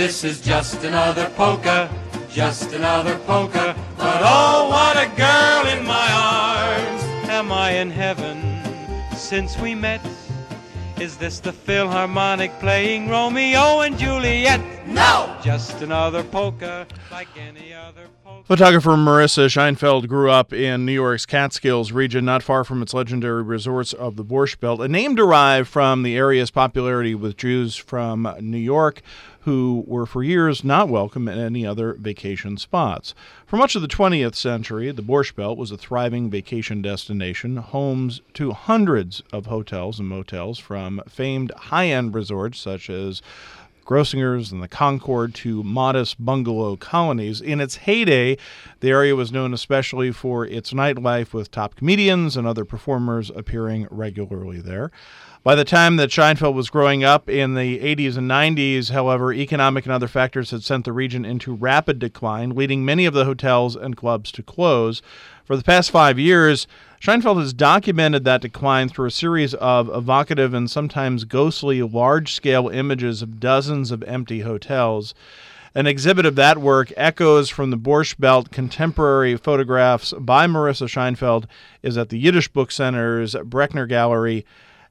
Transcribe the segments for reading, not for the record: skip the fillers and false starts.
This is just another polka, just another polka. But oh, what a girl in my arms. Am I in heaven since we met? Is this the Philharmonic playing Romeo and Juliet? No! Just another polka like any other polka. Photographer Marissa Scheinfeld grew up in New York's Catskills region, not far from its legendary resorts of the Borscht Belt, a name derived from the area's popularity with Jews from New York who were for years not welcome at any other vacation spots. For much of the 20th century, the Borscht Belt was a thriving vacation destination, homes to hundreds of hotels and motels, from famed high-end resorts such as Grossinger's and the Concord to modest bungalow colonies. In its heyday, the area was known especially for its nightlife, with top comedians and other performers appearing regularly there. By the time that Scheinfeld was growing up in the 80s and 90s, however, economic and other factors had sent the region into rapid decline, leading many of the hotels and clubs to close. For the past 5 years, Scheinfeld has documented that decline through a series of evocative and sometimes ghostly large-scale images of dozens of empty hotels. An exhibit of that work, Echoes from the Borscht Belt, Contemporary Photographs by Marissa Scheinfeld, is at the Yiddish Book Center's Breckner Gallery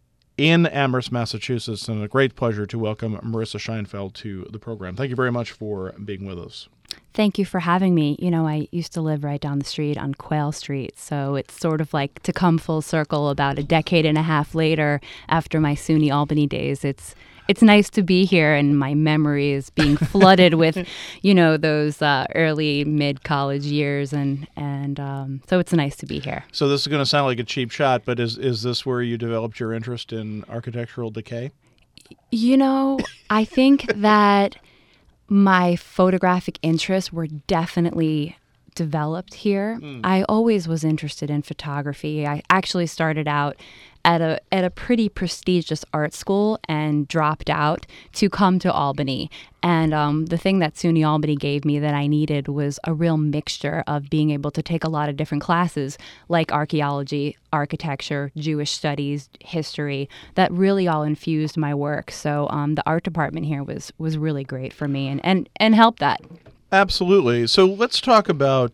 in Amherst, Massachusetts, and a great pleasure to welcome Marissa Scheinfeld to the program. Thank you very much for being with us. Thank you for having me. You know, I used to live right down the street on Quail Street, so it's sort of like to come full circle about a decade and a half later after my SUNY Albany days. It's nice to be here, and my memory is being flooded with, you know, those early mid-college years, and so it's nice to be here. So this is going to sound like a cheap shot, but is this where you developed your interest in architectural decay? You know, I think that my photographic interests were definitely developed here. I always was interested in photography. I actually started out at a pretty prestigious art school and dropped out to come to Albany. And the thing that SUNY Albany gave me that I needed was a real mixture of being able to take a lot of different classes like archaeology, architecture, Jewish studies, history, that really all infused my work. So the art department here was really great for me and helped that. Absolutely. So let's talk about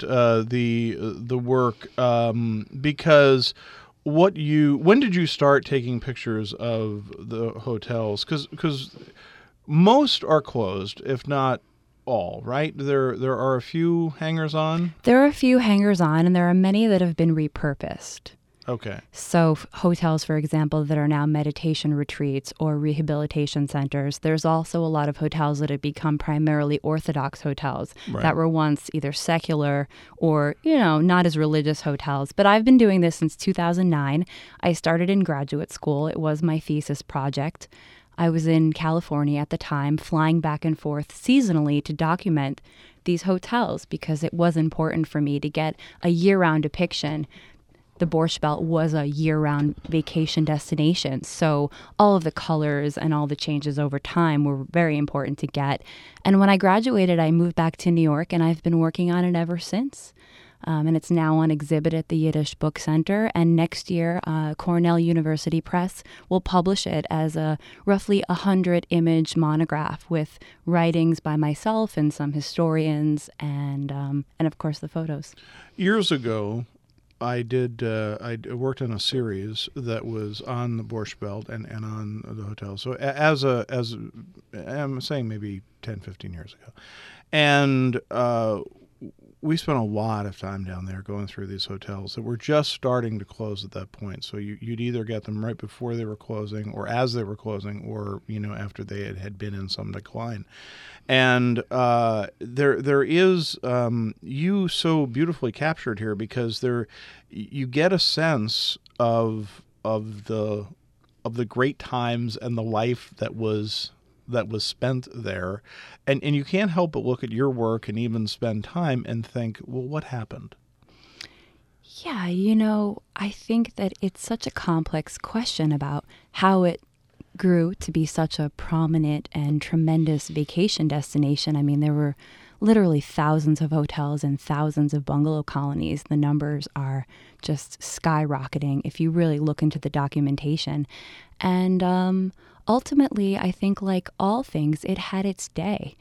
the work because when did you start taking pictures of the hotels? Because most are closed, if not all, right? There are a few hangers-on? There are a few hangers-on, and there are many that have been repurposed. Okay. So hotels, for example, that are now meditation retreats or rehabilitation centers. There's also a lot of hotels that have become primarily Orthodox hotels that were once either secular or, you know, not as religious hotels. But I've been doing this since 2009. I started in graduate school. It was my thesis project. I was in California at the time, flying back and forth seasonally to document these hotels because it was important for me to get a year-round depiction. The Borscht Belt was a year-round vacation destination, so all of the colors and all the changes over time were very important to get. And when I graduated, I moved back to New York, and I've been working on it ever since. And it's now on exhibit at the Yiddish Book Center, and next year, Cornell University Press will publish it as a roughly 100-image monograph with writings by myself and some historians, and of course the photos. Years ago, I worked on a series that was on the Borscht Belt and on the hotel. So as I'm saying, maybe 10, 15 years ago. And we spent a lot of time down there going through these hotels that were just starting to close at that point. So you'd either get them right before they were closing or as they were closing or, you know, after they had been in some decline. And there is you so beautifully captured here because you get a sense of the great times and the life that was spent there, and you can't help but look at your work and even spend time and think, well, what happened? Yeah, you know, I think that it's such a complex question about how it grew to be such a prominent and tremendous vacation destination. I mean, there were literally thousands of hotels and thousands of bungalow colonies. The numbers are just skyrocketing if you really look into the documentation. And ultimately, I think like all things, it had its day.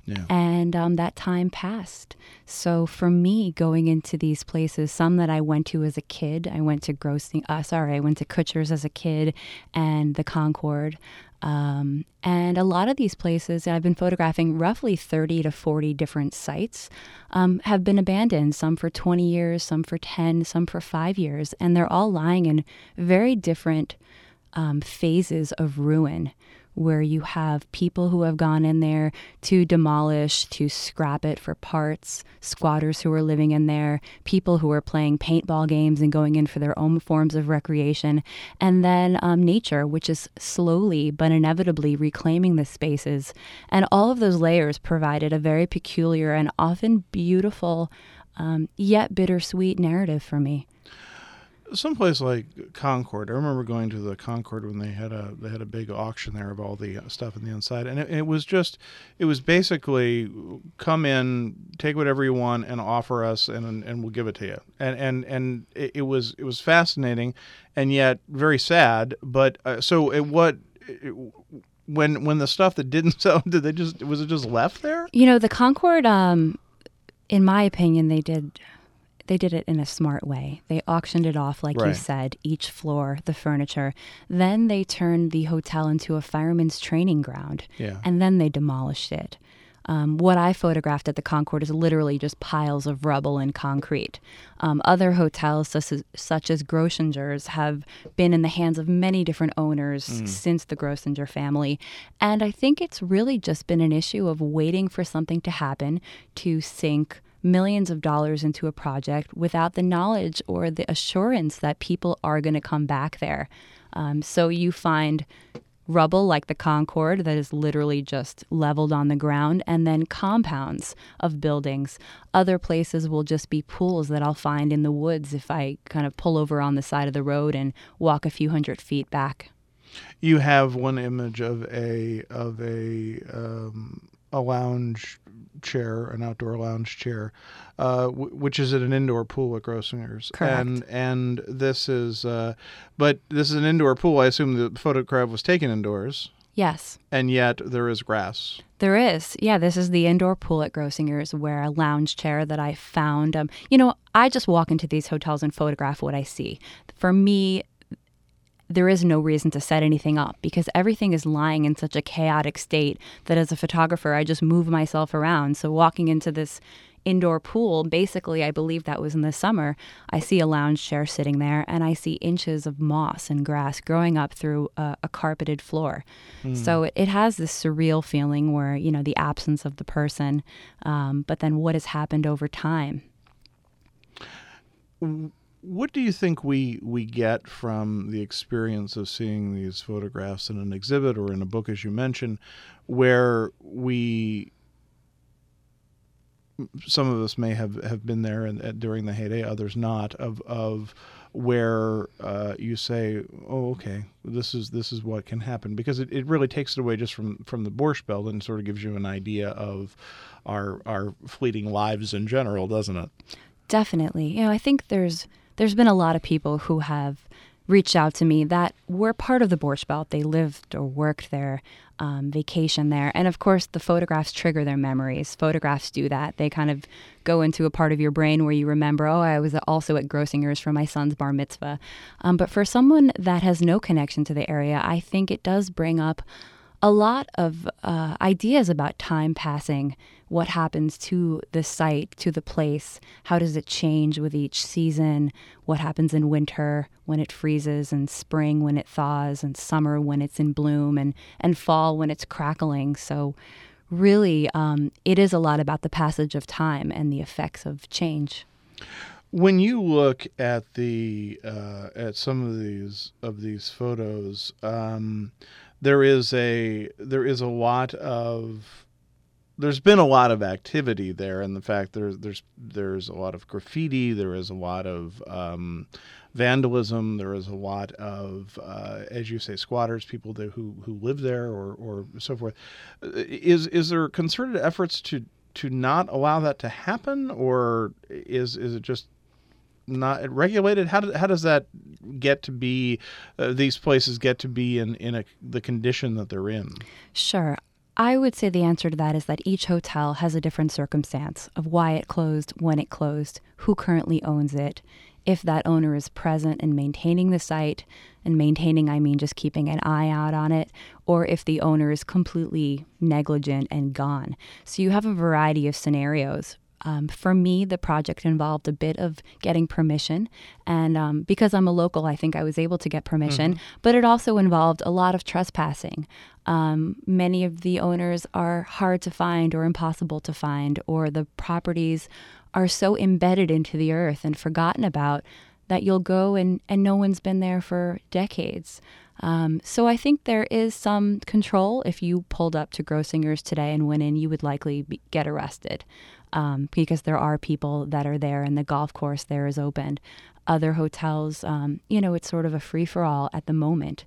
Yeah. And that time passed. So for me, going into these places, some that I went to as a kid, I went to Kutsher's as a kid and the Concord. And a lot of these places, I've been photographing roughly 30 to 40 different sites, have been abandoned, some for 20 years, some for 10, some for 5 years. And they're all lying in very different phases of ruin, where you have people who have gone in there to demolish, to scrap it for parts, squatters who are living in there, people who are playing paintball games and going in for their own forms of recreation, and then nature, which is slowly but inevitably reclaiming the spaces. And all of those layers provided a very peculiar and often beautiful, yet bittersweet narrative for me. Someplace like Concord, I remember going to the Concord when they had a big auction there of all the stuff in the inside, and it was basically come in, take whatever you want, and offer us, and we'll give it to you. And it was fascinating, and yet very sad. But when the stuff that didn't sell, was it just left there? The Concord, in my opinion, they did it in a smart way. They auctioned it off, like you said, each floor, the furniture. Then they turned the hotel into a fireman's training ground, and then they demolished it. What I photographed at the Concord is literally just piles of rubble and concrete. Other hotels, such as Grossinger's, have been in the hands of many different owners since the Grossinger family. And I think it's really just been an issue of waiting for something to happen to sink millions of dollars into a project without the knowledge or the assurance that people are going to come back there. So you find rubble like the Concord that is literally just leveled on the ground, and then compounds of buildings. Other places will just be pools that I'll find in the woods if I kind of pull over on the side of the road and walk a few hundred feet back. You have one image of a lounge chair, an outdoor lounge chair, which is at an indoor pool at Grossinger's. Correct. And this is, but this is an indoor pool. I assume the photograph was taken indoors. Yes. And yet there is grass. There is. Yeah, this is the indoor pool at Grossinger's, where a lounge chair that I found. I just walk into these hotels and photograph what I see. For me, there is no reason to set anything up because everything is lying in such a chaotic state that as a photographer, I just move myself around. So walking into this indoor pool, basically, I believe that was in the summer, I see a lounge chair sitting there and I see inches of moss and grass growing up through a carpeted floor. So it has this surreal feeling where, the absence of the person, but then what has happened over time. What do you think we get from the experience of seeing these photographs in an exhibit or in a book, as you mentioned, where some of us may have been there and during the heyday, others not, of where you say, oh, okay, this is what can happen, because it really takes it away just from the Borscht Belt and sort of gives you an idea of our fleeting lives in general, doesn't it? Definitely. I think there's been a lot of people who have reached out to me that were part of the Borscht Belt. They lived or worked there, vacation there. And of course, the photographs trigger their memories. Photographs do that. They kind of go into a part of your brain where you remember, I was also at Grossinger's for my son's bar mitzvah. But for someone that has no connection to the area, I think it does bring up a lot of ideas about time passing, what happens to the site, to the place, how does it change with each season, what happens in winter when it freezes, and spring when it thaws, and summer when it's in bloom, and fall when it's crackling. So really, it is a lot about the passage of time and the effects of change. When you look at at some of these photos, there's been a lot of activity there, and the fact there's a lot of graffiti, there is a lot of vandalism, there is a lot of as you say, squatters, people who live there or so forth. Is there concerted efforts to not allow that to happen, or is it just not regulated? How does that get to be? These places get to be in the condition that they're in? Sure. I would say the answer to that is that each hotel has a different circumstance of why it closed, when it closed, who currently owns it, if that owner is present and maintaining the site, and maintaining, I mean just keeping an eye out on it, or if the owner is completely negligent and gone. So you have a variety of scenarios. For me, the project involved a bit of getting permission. And because I'm a local, I think I was able to get permission. But it also involved a lot of trespassing. Many of the owners are hard to find or impossible to find, or the properties are so embedded into the earth and forgotten about that you'll go and no one's been there for decades. So I think there is some control. If you pulled up to Grossinger's today and went in, you would likely get arrested. Because there are people that are there and the golf course there is opened. Other hotels, it's sort of a free-for-all at the moment.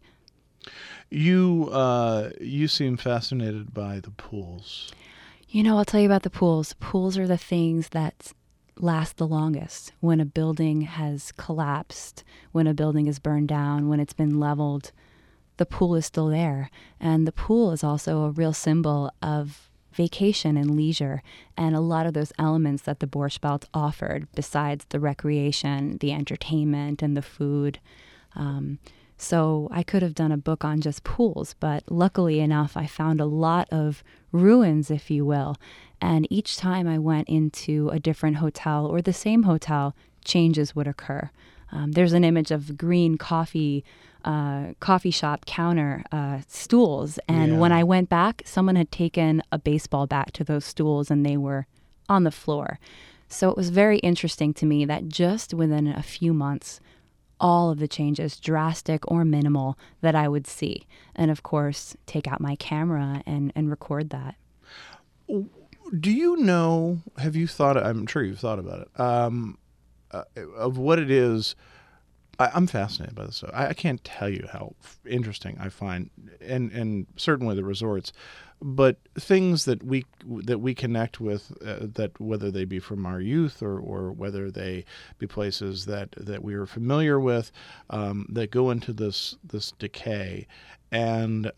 You seem fascinated by the pools. I'll tell you about the pools. Pools are the things that last the longest. When a building has collapsed, when a building is burned down, when it's been leveled, the pool is still there. And the pool is also a real symbol of vacation and leisure, and a lot of those elements that the Borscht Belt offered, besides the recreation, the entertainment, and the food. So I could have done a book on just pools, but luckily enough, I found a lot of ruins, if you will. And each time I went into a different hotel or the same hotel, changes would occur. There's an image of green coffee shop counter stools. And when I went back, someone had taken a baseball bat to those stools and they were on the floor. So it was very interesting to me that just within a few months, all of the changes, drastic or minimal, that I would see. And of course, take out my camera and record that. Do you know, have you thought, I'm sure you've thought about it, of what it is? I'm fascinated by this stuff. I can't tell you how interesting I find, and certainly the resorts, but things that we connect with, that whether they be from our youth or whether they be places that we are familiar with, that go into this decay, and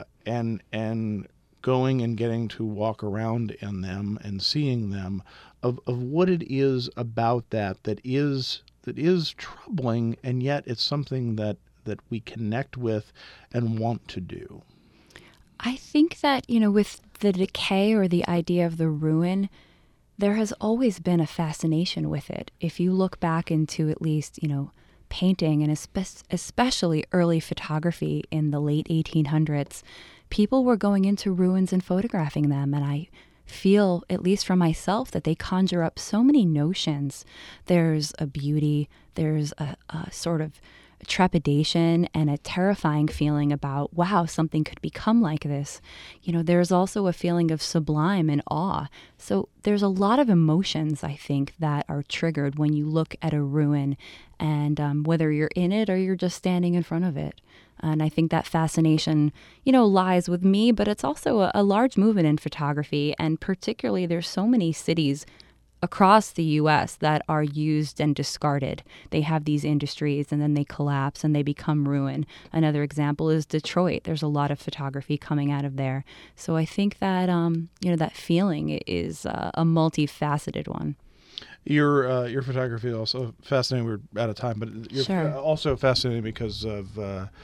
going and getting to walk around in them and seeing them, of what it is about that is troubling, and yet it's something that we connect with and want to do. I think that, with the decay or the idea of the ruin, there has always been a fascination with it. If you look back into at least, painting and especially early photography in the late 1800s, people were going into ruins and photographing them. And I feel, at least for myself, that they conjure up so many notions. There's a beauty, there's a sort of trepidation and a terrifying feeling about, wow, something could become like this. There's also a feeling of sublime and awe. So there's a lot of emotions, I think, that are triggered when you look at a ruin, and whether you're in it or you're just standing in front of it. And I think that fascination, lies with me, but it's also a large movement in photography. And particularly, there's so many cities across the U.S. that are used and discarded. They have these industries and then they collapse and they become ruin. Another example is Detroit. There's a lot of photography coming out of there. So I think that, that feeling is a multifaceted one. Your photography is also fascinating. We're out of time, but you're also fascinating because of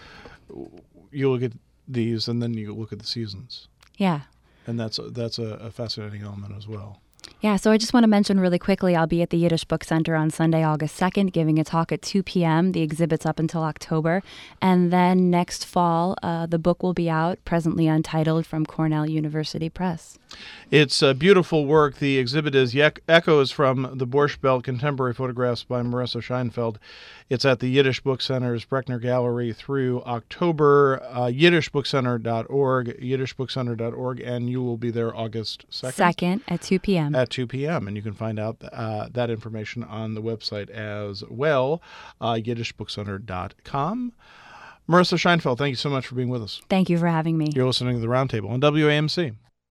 you look at these and then you look at the seasons. Yeah. And that's a fascinating element as well. Yeah, so I just want to mention really quickly, I'll be at the Yiddish Book Center on Sunday, August 2nd, giving a talk at 2 p.m. The exhibit's up until October. And then next fall, the book will be out, presently untitled, from Cornell University Press. It's a beautiful work. The exhibit is Echoes from the Borscht Belt, Contemporary Photographs by Marissa Scheinfeld. It's at the Yiddish Book Center's Breckner Gallery through October, yiddishbookcenter.org, yiddishbookcenter.org, and you will be there August 2nd at 2 p.m. At 2 p.m., and you can find out that information on the website as well, yiddishbookcenter.com. Marissa Scheinfeld, thank you so much for being with us. Thank you for having me. You're listening to The Roundtable on WAMC.